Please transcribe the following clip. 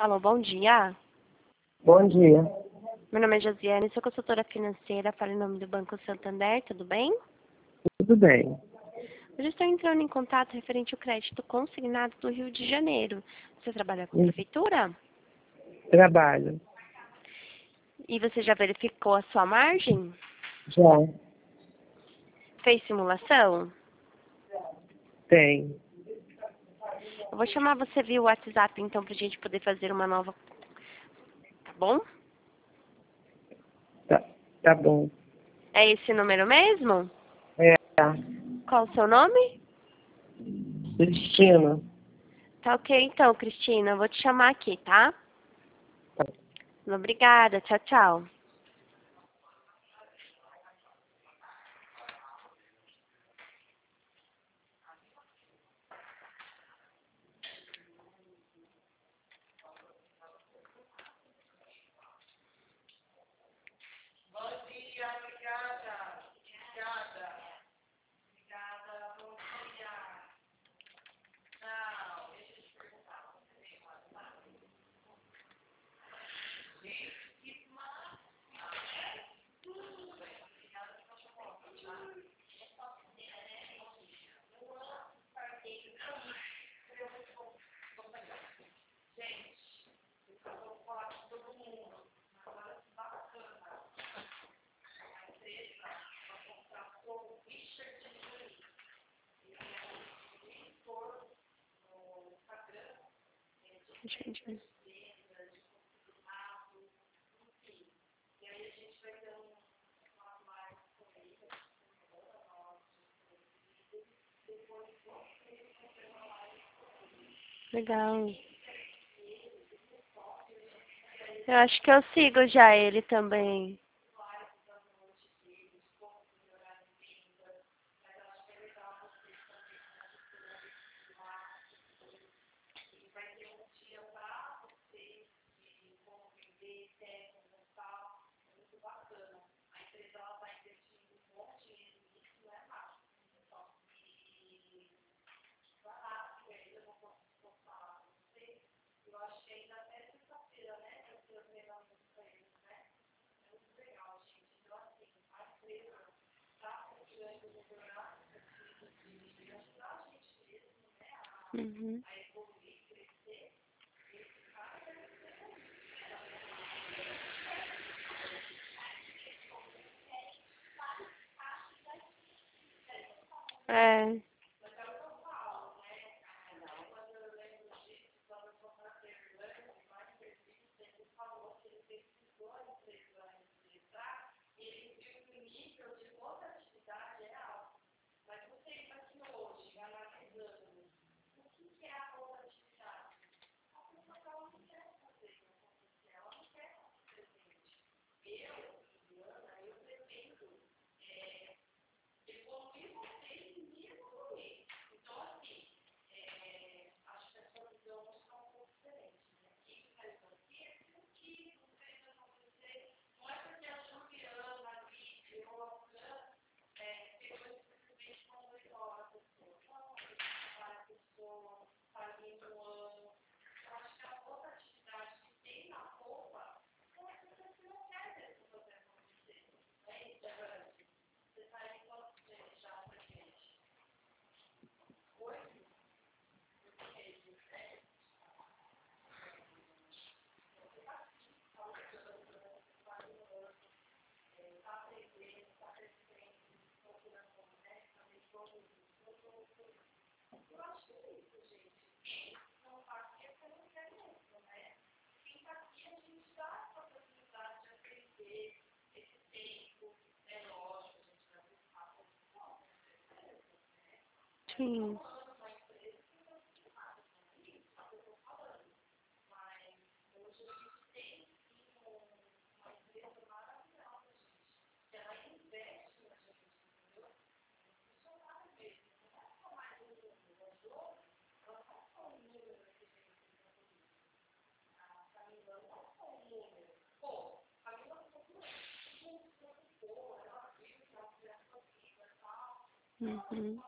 Alô, bom dia. Bom dia. Meu nome é Josiane, sou consultora financeira, falo em nome do Banco Santander, tudo bem? Tudo bem. Hoje estou entrando em contato referente ao crédito consignado do Rio de Janeiro. Você trabalha com a prefeitura? Trabalho. E você já verificou a sua margem? Já. Fez simulação? Tem. Eu vou chamar você via WhatsApp, então, para a gente poder fazer uma nova... Tá bom? Tá bom. É esse número mesmo? É. Qual o seu nome? Cristina. Tá ok, então, Cristina. Eu vou te chamar aqui, tá? Obrigada. Tchau, tchau. Gente. Legal. Eu acho que eu sigo já ele também. Uhum. É. Sim. Uhum.